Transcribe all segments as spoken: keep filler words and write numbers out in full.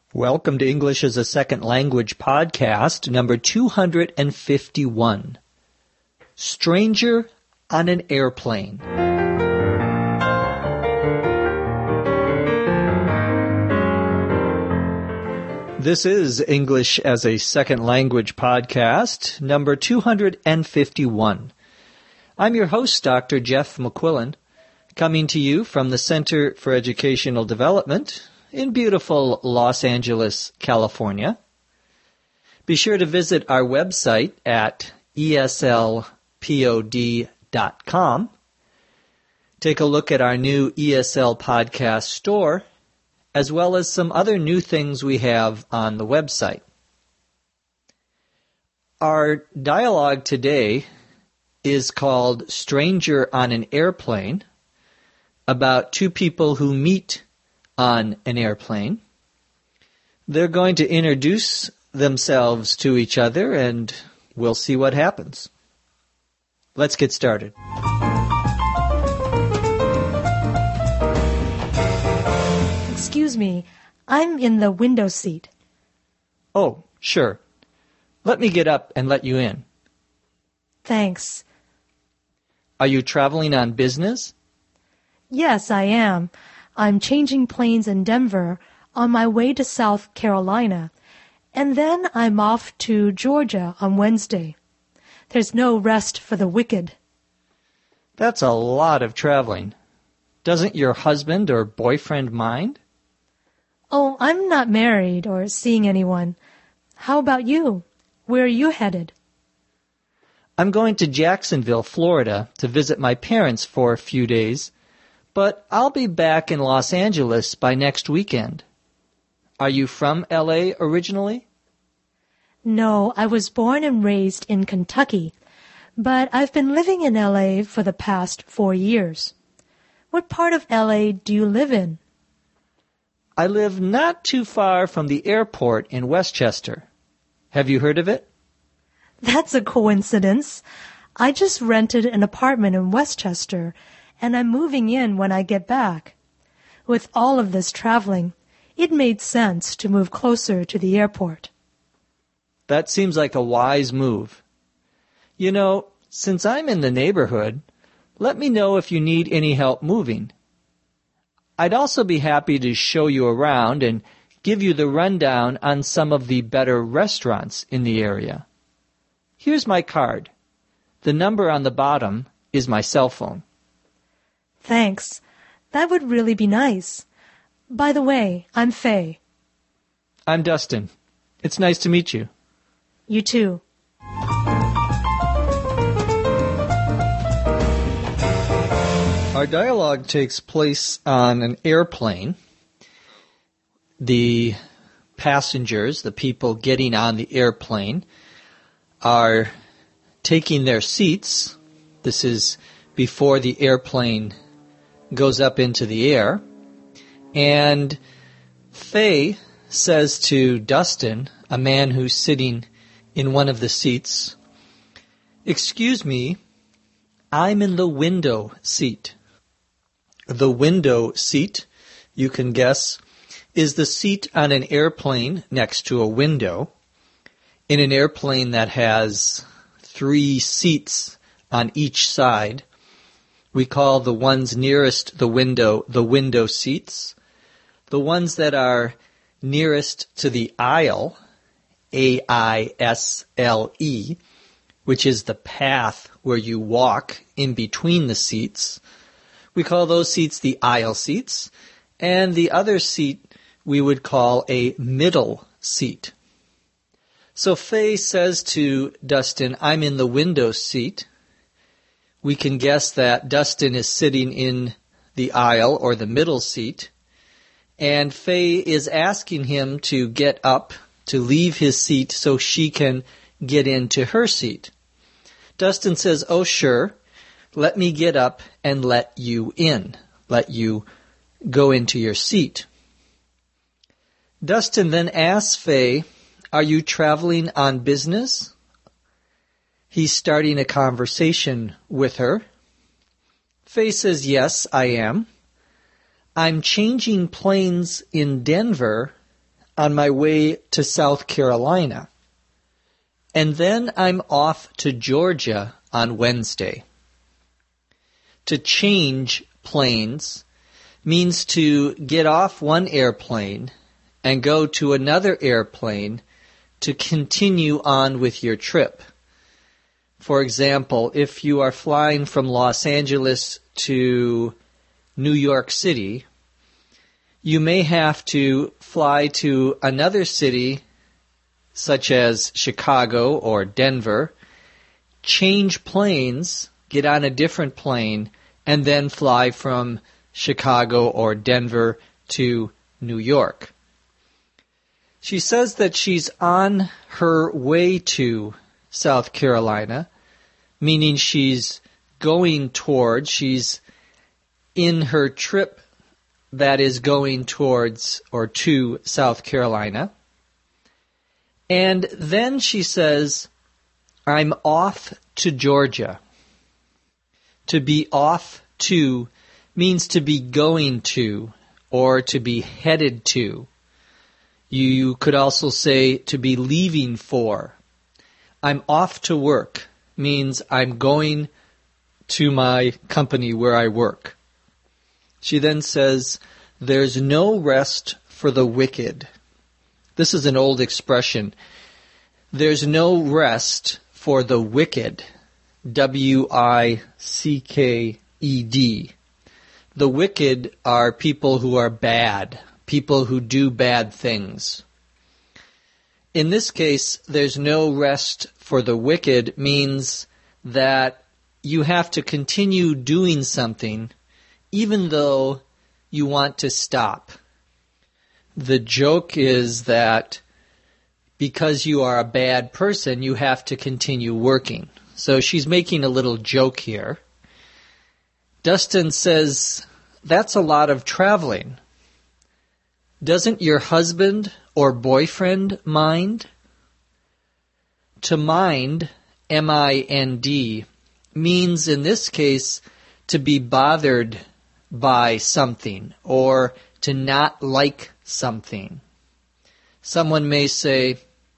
Welcome to English as a Second Language podcast, number two hundred fifty-one. Stranger on an Airplane. This is English as a Second Language podcast, number two hundred fifty-one. I'm your host, Doctor Jeff McQuillan, coming to you from the Center for Educational Development in beautiful Los Angeles, California. Be sure to visit our website at E S L pod dot com. Take a look at our new E S L podcast store, as well as some other new things we have on the website. Our dialogue today is called Stranger on an Airplane, about two people who meet on an airplane. They're going to introduce themselves to each other, and we'll see what happens. Let's get started. Excuse me, I'm in the window seat. Oh, sure. Let me get up and let you in. Thanks. Are you traveling on business? Yes, I am. I'm changing planes in Denver on my way to South Carolina, and then I'm off to Georgia on Wednesday. There's no rest for the wicked. That's a lot of traveling. Doesn't your husband or boyfriend mind? Oh, I'm not married or seeing anyone. How about you? Where are you headed? I'm going to Jacksonville, Florida, to visit my parents for a few days, but I'll be back in Los Angeles by next weekend. Are you from L A originally? No, I was born and raised in Kentucky, but I've been living in L A for the past four years. What part of L A do you live in? I live not too far from the airport in Westchester. Have you heard of it? That's a coincidence. I just rented an apartment in Westchester, and I'm moving in when I get back. With all of this traveling, it made sense to move closer to the airport. That seems like a wise move. You know, since I'm in the neighborhood, let me know if you need any help moving. I'd also be happy to show you around and give you the rundown on some of the better restaurants in the area. Here's my card. The number on the bottom is my cell phone. Thanks. That would really be nice. By the way, I'm Faye. I'm Dustin. It's nice to meet you. You too. Our dialogue takes place on an airplane. The passengers, the people getting on the airplane, are taking their seats. This is before the airplane goes up into the air. And Faye says to Dustin, a man who's sitting in one of the seats, "Excuse me, I'm in the window seat." The window seat, you can guess, is the seat on an airplane next to a window. In an airplane that has three seats on each side, we call the ones nearest the window the window seats. The ones that are nearest to the aisle, A I S L E, which is the path where you walk in between the seats, we call those seats the aisle seats, and the other seat we would call a middle seat. So Faye says to Dustin, "I'm in the window seat." We can guess that Dustin is sitting in the aisle or the middle seat, and Faye is asking him to get up, to leave his seat so she can get into her seat. Dustin says, "Oh, sure, let me get up and let you in, let you go into your seat." Dustin then asks Faye, "Are you traveling on business?" He's starting a conversation with her. Faye says, "Yes, I am. I'm changing planes in Denver on my way to South Carolina. And then I'm off to Georgia on Wednesday. To change planes means to get off one airplane and go to another airplane to continue on with your trip. For example, if you are flying from Los Angeles to New York City, you may have to fly to another city such as Chicago or Denver, change planes, get on a different plane, and then fly from Chicago or Denver to New York. She says that she's on her way to South Carolina, meaning she's going towards, she's in her trip that is going towards or to South Carolina. And then she says, I'm off to Georgia. To be off to means to be going to or to be headed to. You could also say to be leaving for. I'm off to work means I'm going to my company where I work. She then says, there's no rest for the wicked. This is an old expression. There's no rest for the wicked. W I C K E D. The wicked are people who are bad, people who do bad things. In this case, there's no rest for the wicked means that you have to continue doing something even though you want to stop. The joke is that because you are a bad person, you have to continue working. So she's making a little joke here. Dustin says, that's a lot of traveling. Doesn't your husband or boyfriend mind? To mind, M I N D, means in this case to be bothered by something or to not like something. Someone may say,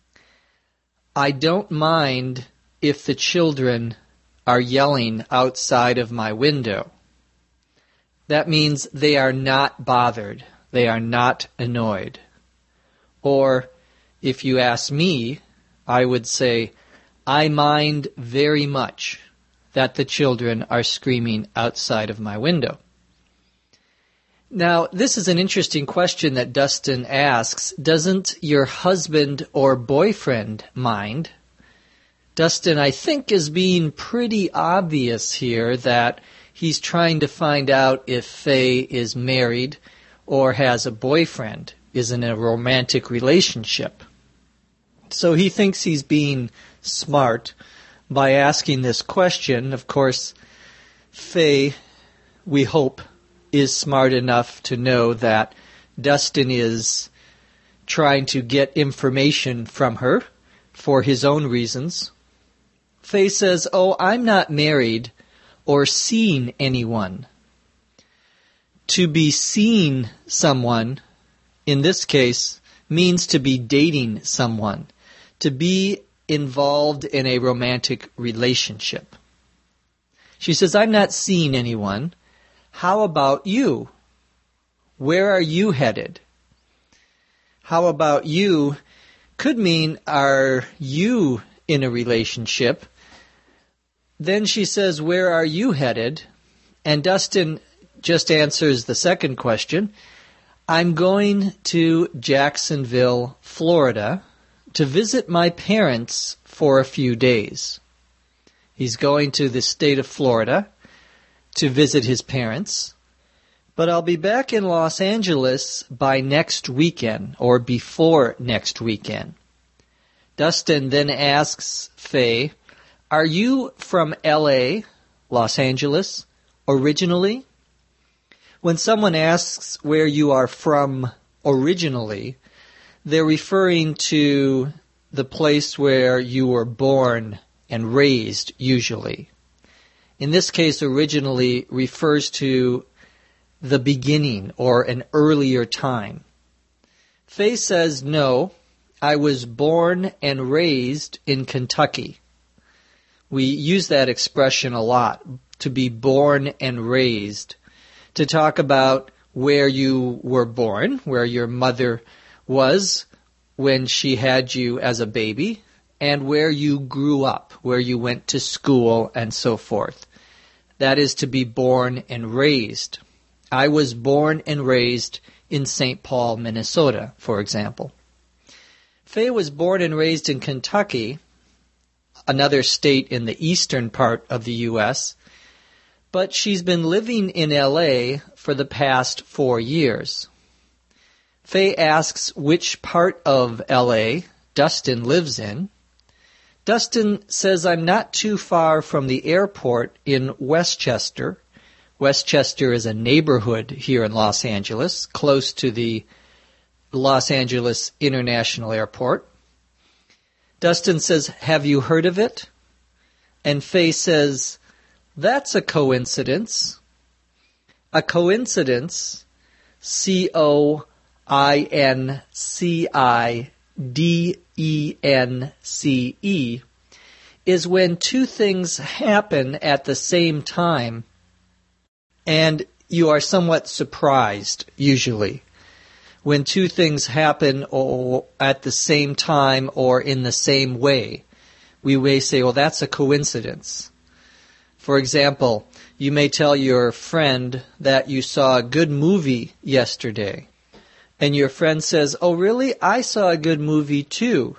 I don't mind if the children are yelling outside of my window. That means they are not bothered. They are not annoyed. Or, if you ask me, I would say, I mind very much that the children are screaming outside of my window. Now, this is an interesting question that Dustin asks. Doesn't your husband or boyfriend mind? Dustin, I think, is being pretty obvious here that he's trying to find out if Faye is married or has a boyfriend, is in a romantic relationship. So he thinks he's being smart by asking this question. Of course, Faye, we hope, is smart enough to know that Dustin is trying to get information from her for his own reasons. Faye says, oh, I'm not married or seeing anyone. To be seeing someone, in this case, means to be dating someone, to be involved in a romantic relationship. She says, I'm not seeing anyone. How about you? Where are you headed? How about you could mean, are you in a relationship? Then she says, where are you headed? And Dustin just answers the second question. I'm going to Jacksonville, Florida, to visit my parents for a few days. He's going to the state of Florida to visit his parents. But I'll be back in Los Angeles by next weekend or before next weekend. Dustin then asks Faye, are you from L A, Los Angeles, originally? When someone asks where you are from originally, they're referring to the place where you were born and raised, usually. In this case, originally refers to the beginning or an earlier time. Faye says, no, I was born and raised in Kentucky. We use that expression a lot, to be born and raised, to talk about where you were born, where your mother was when she had you as a baby, and where you grew up, where you went to school, and so forth. That is to be born and raised. I was born and raised in Saint Paul, Minnesota, for example. Faye was born and raised in Kentucky, another state in the eastern part of the U S, but she's been living in L A for the past four years. Faye asks which part of L A Dustin lives in. Dustin says, I'm not too far from the airport in Westchester. Westchester is a neighborhood here in Los Angeles, close to the Los Angeles International Airport. Dustin says, have you heard of it? And Faye says, that's a coincidence. A coincidence, C O I N C I D E N C E, is when two things happen at the same time and you are somewhat surprised, usually. When two things happen or at the same time or in the same way, we may say, well, that's a coincidence. For example, you may tell your friend that you saw a good movie yesterday. And your friend says, oh, really? I saw a good movie too.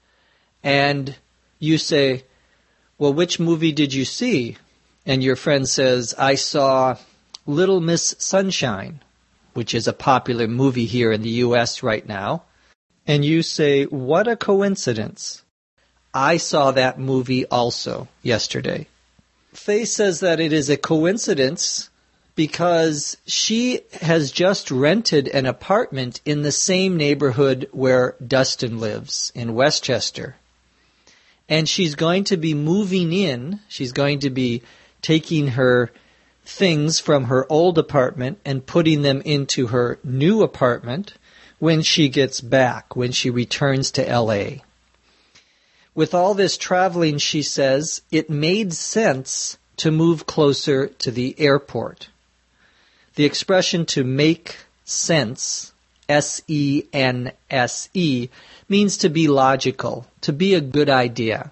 And you say, well, which movie did you see? And your friend says, I saw Little Miss Sunshine, which is a popular movie here in the U S right now. And you say, what a coincidence. I saw that movie also yesterday. Faye says that it is a coincidence because she has just rented an apartment in the same neighborhood where Dustin lives, in Westchester. And she's going to be moving in, she's going to be taking her things from her old apartment and putting them into her new apartment when she gets back, when she returns to L A. With all this traveling, she says, it made sense to move closer to the airport. The expression to make sense, S E N S E, means to be logical, to be a good idea.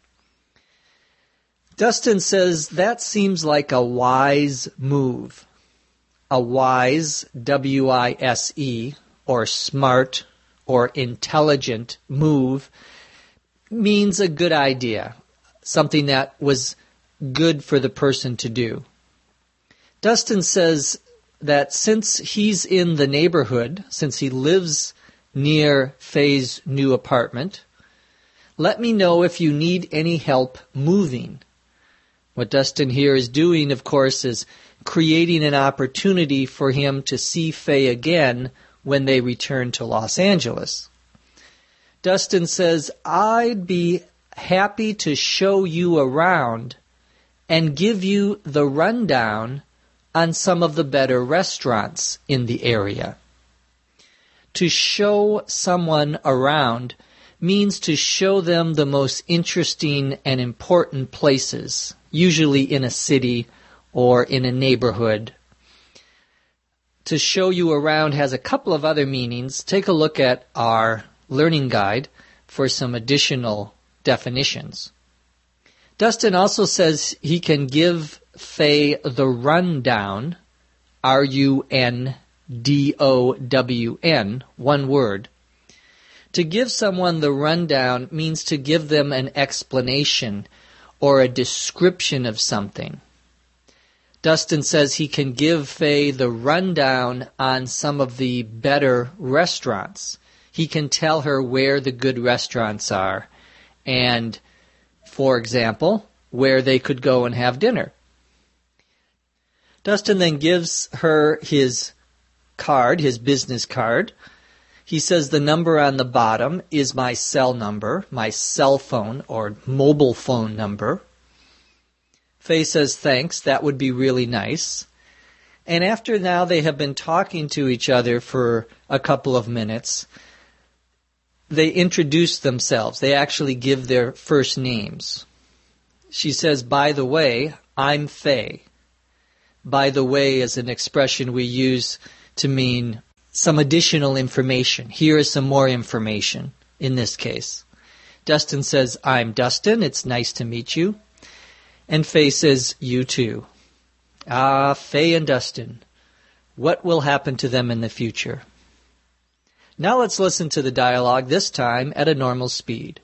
Dustin says that seems like a wise move. A wise, W I S E, or smart, or intelligent move means a good idea, something that was good for the person to do. Dustin says that since he's in the neighborhood, since he lives near Faye's new apartment, let me know if you need any help moving. What Dustin here is doing, of course, is creating an opportunity for him to see Faye again when they return to Los Angeles. Dustin says, I'd be happy to show you around and give you the rundown on some of the better restaurants in the area. To show someone around means to show them the most interesting and important places, usually in a city or in a neighborhood. To show you around has a couple of other meanings. Take a look at our learning guide for some additional definitions. Dustin also says he can give Faye the rundown, R U N D O W N, one word. To give someone the rundown means to give them an explanation or a description of something. Dustin says he can give Faye the rundown on some of the better restaurants. He can tell her where the good restaurants are and, for example, where they could go and have dinner. Dustin then gives her his card, his business card. He says the number on the bottom is my cell number, my cell phone or mobile phone number. Faye says, thanks, that would be really nice. And after now they have been talking to each other for a couple of minutes, they introduce themselves. They actually give their first names. She says, by the way, I'm Faye. By the way is an expression we use to mean some additional information. Here is some more information in this case. Dustin says, I'm Dustin. It's nice to meet you. And Faye says, you too. Ah, Faye and Dustin. What will happen to them in the future? Now let's listen to the dialogue, this time at a normal speed.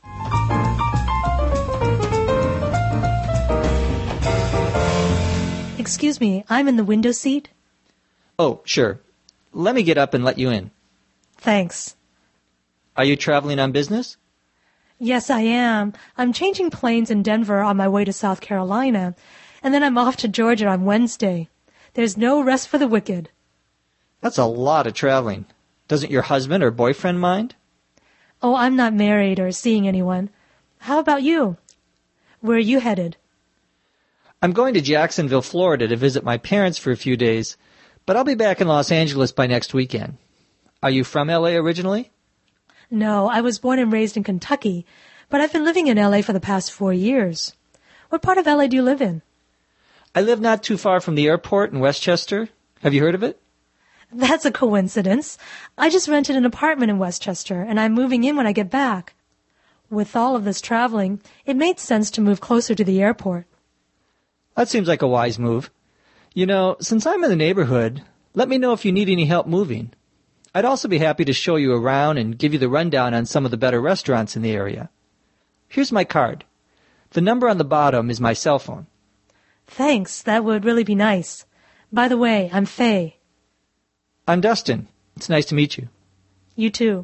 Excuse me, I'm in the window seat? Oh, sure. Let me get up and let you in. Thanks. Are you traveling on business? Yes, I am. I'm changing planes in Denver on my way to South Carolina, and then I'm off to Georgia on Wednesday. There's no rest for the wicked. That's a lot of traveling. Doesn't your husband or boyfriend mind? Oh, I'm not married or seeing anyone. How about you? Where are you headed? I'm going to Jacksonville, Florida to visit my parents for a few days, but I'll be back in Los Angeles by next weekend. Are you from L A originally? No, I was born and raised in Kentucky, but I've been living in L A for the past four years. What part of L A do you live in? I live not too far from the airport in Westchester. Have you heard of it? That's a coincidence. I just rented an apartment in Westchester, and I'm moving in when I get back. With all of this traveling, it made sense to move closer to the airport. That seems like a wise move. You know, since I'm in the neighborhood, let me know if you need any help moving. I'd also be happy to show you around and give you the rundown on some of the better restaurants in the area. Here's my card. The number on the bottom is my cell phone. Thanks, that would really be nice. By the way, I'm Faye. I'm Dustin. It's nice to meet you. You too.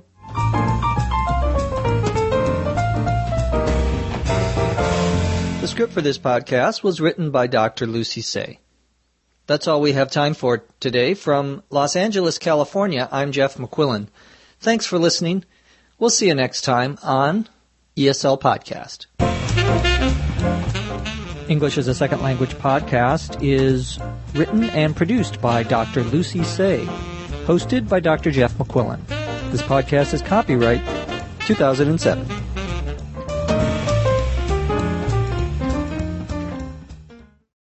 The script for this podcast was written by Doctor Lucy Say. That's all we have time for today. From Los Angeles, California, I'm Jeff McQuillan. Thanks for listening. We'll see you next time on E S L Podcast. English as a Second Language podcast is written and produced by Doctor Lucy Say, hosted by Doctor Jeff McQuillan. This podcast is copyright two thousand seven.